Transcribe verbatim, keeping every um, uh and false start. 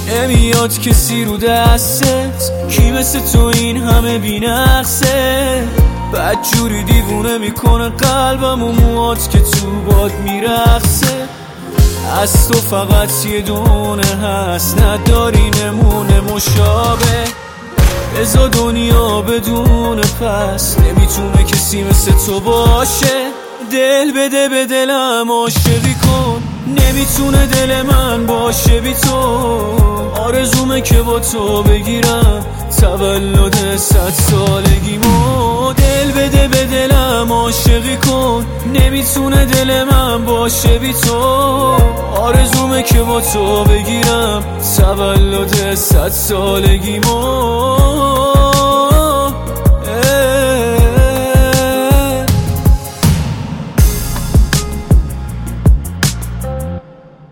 نمیاد کسی رو دستت، کی مثل تو این همه بی‌نقصه. بد جوری دیوونه میکنه قلبم و موات که تو باد میرقصه. از تو فقط یه دونه هست، نداری نمونه مشابه. بذار دنیا بدون پس، نمیتونه کسی مثل تو باشه. دل بده به دلم عاشقی کن، نمیتونه دل من باشه بی تو. آرزومه که با تو بگیرم تولد صد سالگیمو. دل بده به دلم عاشقی کن، نمیتونه دل من باشه بی تو. آرزومه که با تو بگیرم تولد صد سالگیمو.